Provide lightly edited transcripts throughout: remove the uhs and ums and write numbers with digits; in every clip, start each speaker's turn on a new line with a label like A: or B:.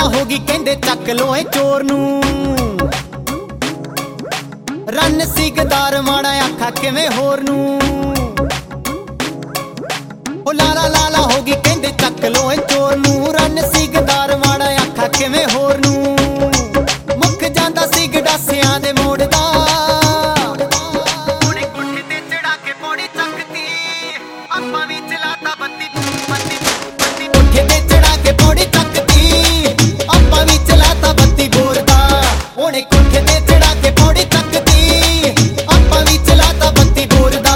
A: ਹੋਗੀ ਕਹਿੰਦੇ ਚੱਕ ਲੋ ਏ ਚੋਰ ਨੂੰ। ਰੰਨ ਸੀ ਗਦਾਰ ਮਾੜਾ ਆਖਾ ਕਿਵੇਂ ਹੋਰ ਨੂੰ। ਉਹ ਲਾਲਾ ਲਾਲਾ ਹੋਗੀ ਕਹਿੰਦੇ ਚੱਕ ਲੋ ਏ ਚੋਰ ਨੂੰ। ਰੰਨ ਸੀ ਗਦਾਰ ਮਾੜਾ ਆਖਾ ਕਿਵੇਂ ਹੋਰ ਨੂੰ। ਮੁੱਕ ਜਾਂਦਾ ਸੀ ਗਡਾਸਿਆਂ ਦੇ ਮੋੜ ਦਾ। ਉਹਨੇ ਕੋਠੇ ਤੇ ਚੜਾ ਕੇ ਪੌੜੀ ਚੱਕਤੀ ਆਪਾਂ ਵੀ ਚਲਾਤਾ ਬੱਤੀ ਬੱਤੀ ਬੱਤੀ। ਕੋਠੇ ਤੇ ਚੜਾ ਕੇ ਪੌੜੀ ਚੱਕਤੀ ਆਪਾਂ ਵੀ ਚਲਾਤਾ ਬੱਤੀ ਬੋਰ ਦਾ। ਉਹਨੇ ਕੋਠੇ ਤੇ ਚੜਾ ਕੇ ਪੌੜੀ ਚੱਕਤੀ ਆਪਾਂ ਵੀ ਚਲਾਤਾ ਬੱਤੀ ਬੋਰ ਦਾ।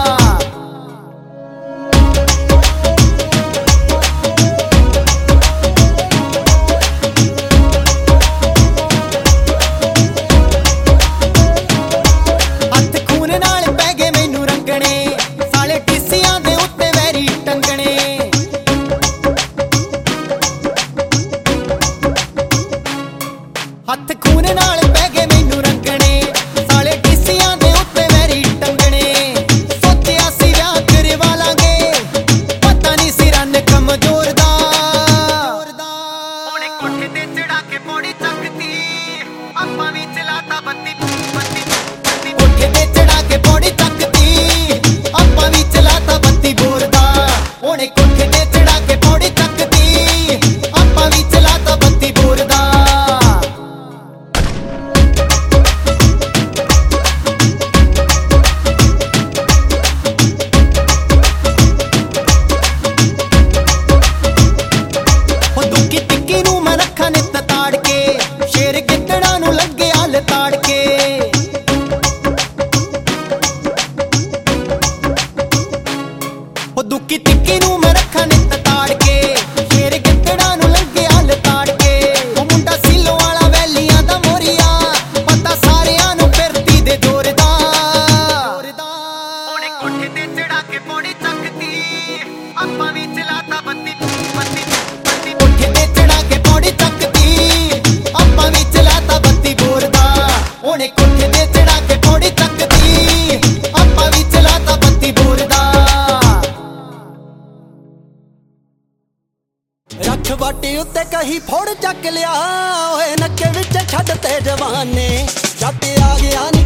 A: ਹੱਥ ਖੂਨ ਨਾਲ ਪੈ ਗਏ ਮੈਨੂੰ ਰੰਗਣੇ ਸਾਲੇ ਟੀਸੀਆਂ ਦੇ ਉੱਤੇ ਵੈਰੀ ਟੰਗਣੇ। ਸੋਚਿਆ ਸੀ ਵਿਆਹ ਕਰਵਾ ਲਾਂਗੇ ਪਤਾ ਨਹੀਂ ਸੀ ਰੰਨ ਕਮਜ਼ੋਰ ਦਾ। ਉਹਨੇ ਕੋਠੇ ਤੇ ਚੜਾ ਕੇ ਪੌੜੀ ਚੱਕਤੀ ਆਪਾਂ ਵੀ ਚਲਾਤਾ ਬੱਤੀ ਬੱਤੀ ਬੱਤੀ। ਕੋਠੇ ਤੇ ਚੜਾ ਕੇ ਪੌੜੀ ਚੱਕਤੀ ਆਪਾਂ ਵੀ ਚਲਾਤਾ ਬੱਤੀ ਬੋਰ ਦਾ। ਉਹਨੇ ਕੋਠੇ ਤੇ ਚੜਾ ਕੇ ਪੌੜੀ ਚੱਕਤੀ ਆਪਾਂ ਵੀ ਚਲਾਤਾ ਬੱਤੀ ਬੋਰ ਦਾ। ਦੁੱਕੀ ਤਿੱਕੀ ਨੂੰ ਮੈਂ ਰੱਖਾਂ ਨਿੱਤ ਤਾੜ ਕੇ ਸ਼ੇਰ ਗਿੱਦੜਾਂ ਨੂੰ ਲੰਘੇ ਹਲ ਤਾੜ ਕੇ। ਉਹ ਮੁੰਡਾ ਸੀਲੋਂ ਵਾਲਾ ਵੈਲੀਆਂ ਦਾ ਮੋਰੀਆ ਪਤਾ ਸਾਰਿਆਂ ਨੂੰ ਫਿਰਦੀ ਦੇ ਜ਼ੋਰ ਦਾ। ਉਹਨੇ ਕੋਠੇ ਤੇ ਚੜਾ ਕੇ ਪੌੜੀ ਚੱਕਤੀ ਆਪਾਂ ਵੀ ਚਲਾਤਾ ਬੱਤੀ ਬੱਤੀ ਬੱਤੀ। ਕੋਠੇ ਤੇ ਚੜਾ ਕੇ ਪੌੜੀ ਚੱਕਤੀ ਆਪਾਂ ਵੀ ਚਲਾਤਾ ਬੱਤੀ ਬੋਰ ਦਾ। ਉਹਨੇ ਕੋਠੇ ਤੇ ਚੜਾ ਕੇ ਪੌੜੀ ਚੱਕਤੀ ਆਪਾਂ ਵੀ ਚਲਾਤਾ ਬੱਤੀ ਬੋਰ ਦਾ। ਰੱਖ ਵਾਟੀ ਉੱਤੇ ਕਹੀ ਫੋੜ ਚੱਕ ਲਿਆ ਓਏ ਨੱਕੇ ਵਿੱਚ ਛੱਡ ਤੇ ਜਵਾਨੇ। ਜੱਟ ਆ ਗਿਆ